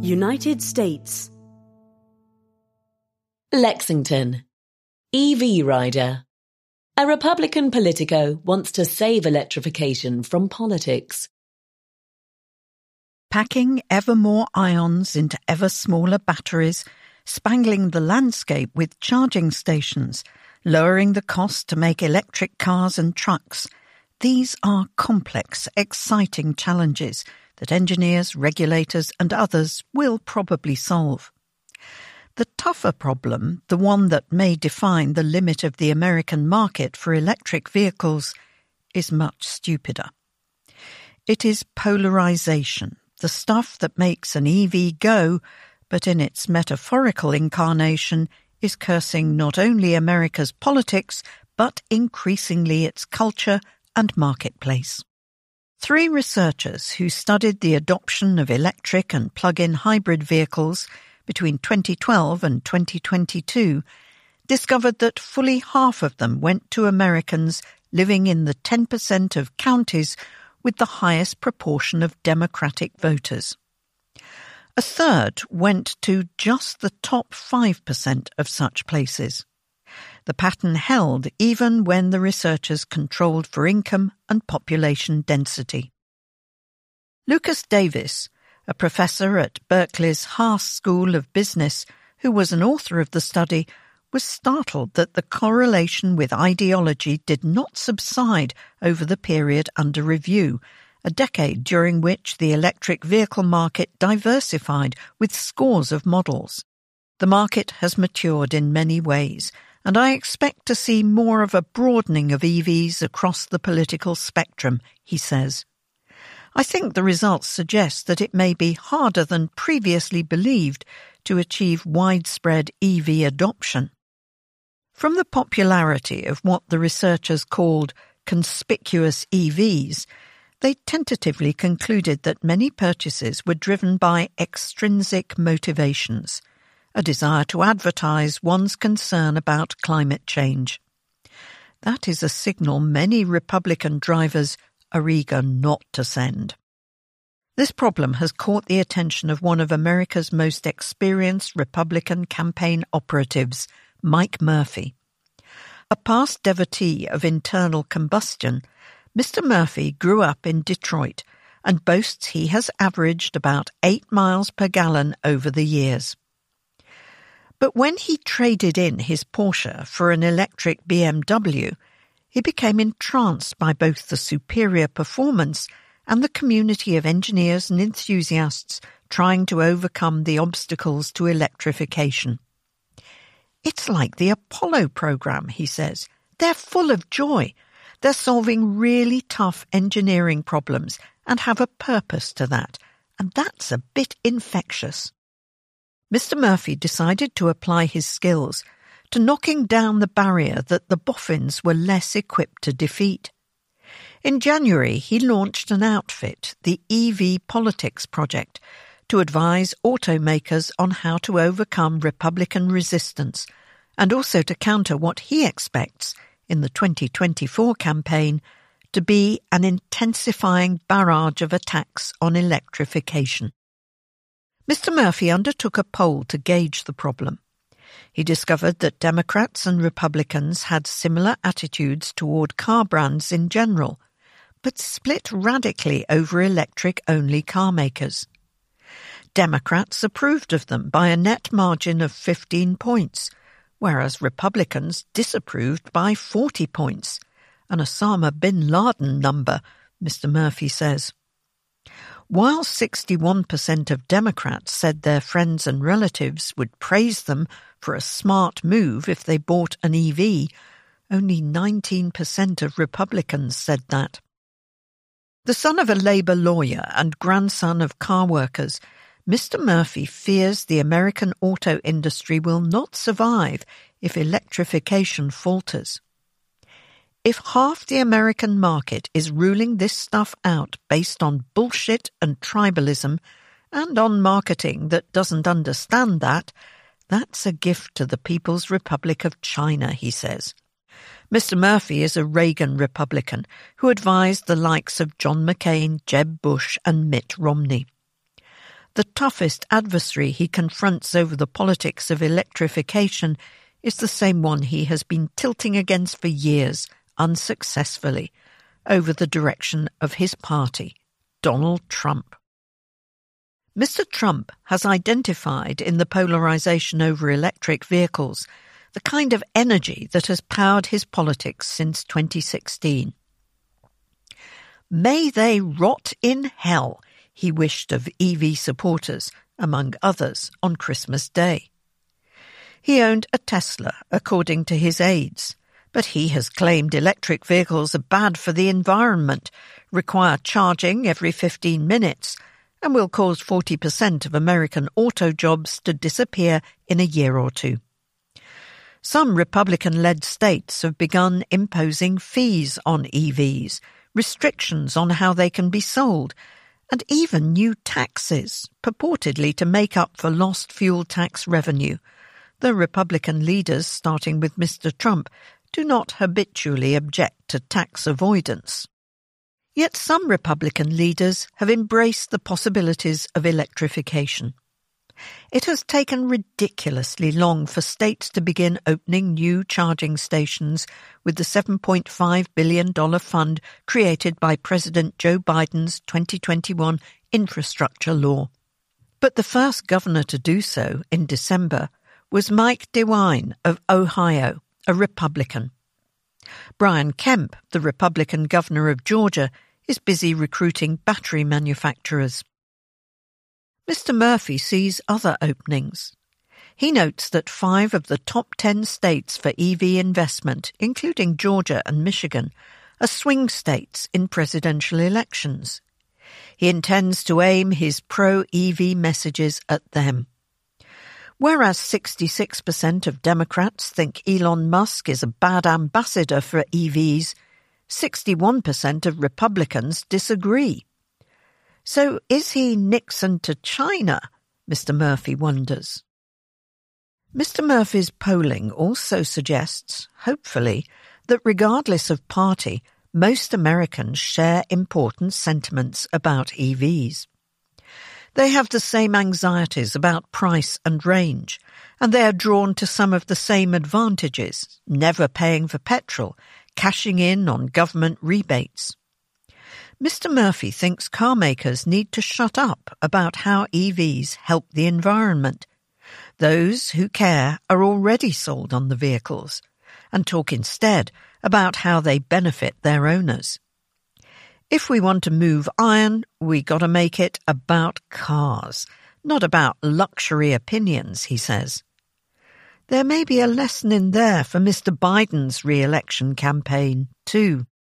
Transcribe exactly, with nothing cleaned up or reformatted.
United States. Lexington. E V rider. A Republican politico wants to save electrification from politics. Packing ever more ions into ever smaller batteries, spangling the landscape with charging stations, lowering the cost to make electric cars and trucks. These are complex, exciting challenges that engineers, regulators and others will probably solve. The tougher problem, the one that may define the limit of the American market for electric vehicles, is much stupider. It is polarization, the stuff that makes an E V go, but in its metaphorical incarnation is cursing not only America's politics, but increasingly its culture and marketplace. Three researchers who studied the adoption of electric and plug-in hybrid vehicles between twenty twelve and twenty twenty-two discovered that fully half of them went to Americans living in the ten percent of counties with the highest proportion of Democratic voters. A third went to just the top five percent of such places. The pattern held even when the researchers controlled for income and population density. Lucas Davis, a professor at Berkeley's Haas School of Business, who was an author of the study, was startled that the correlation with ideology did not subside over the period under review, a decade during which the electric vehicle market diversified with scores of models. The market has matured in many ways, and I expect to see more of a broadening of E Vs across the political spectrum, he says. I think the results suggest that it may be harder than previously believed to achieve widespread E V adoption. From the popularity of what the researchers called conspicuous E Vs, they tentatively concluded that many purchases were driven by extrinsic motivations, a desire to advertise one's concern about climate change. That is a signal many Republican drivers are eager not to send. This problem has caught the attention of one of America's most experienced Republican campaign operatives, Mike Murphy. A past devotee of internal combustion, Mister Murphy grew up in Detroit and boasts he has averaged about eight miles per gallon over the years. But when he traded in his Porsche for an electric B M W, he became entranced by both the superior performance and the community of engineers and enthusiasts trying to overcome the obstacles to electrification. It's like the Apollo program, he says. They're full of joy. They're solving really tough engineering problems and have a purpose to that, and that's a bit infectious. Mister Murphy decided to apply his skills to knocking down the barrier that the boffins were less equipped to defeat. In January, he launched an outfit, the E V Politics Project, to advise automakers on how to overcome Republican resistance and also to counter what he expects in the twenty twenty-four campaign to be an intensifying barrage of attacks on electrification. Mister Murphy undertook a poll to gauge the problem. He discovered that Democrats and Republicans had similar attitudes toward car brands in general, but split radically over electric-only car makers. Democrats approved of them by a net margin of fifteen points, whereas Republicans disapproved by forty points, an Osama bin Laden number, Mister Murphy says. While sixty-one percent of Democrats said their friends and relatives would praise them for a smart move if they bought an E V, only nineteen percent of Republicans said that. The son of a Labour lawyer and grandson of car workers, Mister Murphy fears the American auto industry will not survive if electrification falters. If half the American market is ruling this stuff out based on bullshit and tribalism, and on marketing that doesn't understand that, that's a gift to the People's Republic of China, he says. Mister Murphy is a Reagan Republican who advised the likes of John McCain, Jeb Bush and Mitt Romney. The toughest adversary he confronts over the politics of electrification is the same one he has been tilting against for years, unsuccessfully, over the direction of his party, Donald Trump. Mister Trump has identified in the polarization over electric vehicles the kind of energy that has powered his politics since twenty sixteen. May they rot in hell, he wished of E V supporters, among others, on Christmas Day. He owned a Tesla, according to his aides, but he has claimed electric vehicles are bad for the environment, require charging every fifteen minutes, and will cause forty percent of American auto jobs to disappear in a year or two. Some Republican-led states have begun imposing fees on E Vs, restrictions on how they can be sold, and even new taxes, purportedly to make up for lost fuel tax revenue. The Republican leaders, starting with Mister Trump, do not habitually object to tax avoidance. Yet some Republican leaders have embraced the possibilities of electrification. It has taken ridiculously long for states to begin opening new charging stations with the seven point five billion dollars fund created by President Joe Biden's twenty twenty-one infrastructure law. But the first governor to do so in December was Mike DeWine of Ohio, a Republican. Brian Kemp, the Republican governor of Georgia, is busy recruiting battery manufacturers. Mister Murphy sees other openings. He notes that five of the top ten states for E V investment, including Georgia and Michigan, are swing states in presidential elections. He intends to aim his pro-E V messages at them. Whereas sixty-six percent of Democrats think Elon Musk is a bad ambassador for E Vs, sixty-one percent of Republicans disagree. So is he Nixon to China? Mister Murphy wonders. Mister Murphy's polling also suggests, hopefully, that regardless of party, most Americans share important sentiments about E Vs. They have the same anxieties about price and range, and they are drawn to some of the same advantages, never paying for petrol, cashing in on government rebates. Mister Murphy thinks car makers need to shut up about how E Vs help the environment. Those who care are already sold on the vehicles, and talk instead about how they benefit their owners. If we want to move iron, we got to make it about cars, not about luxury opinions, he says. There may be a lesson in there for Mister Biden's re-election campaign, too.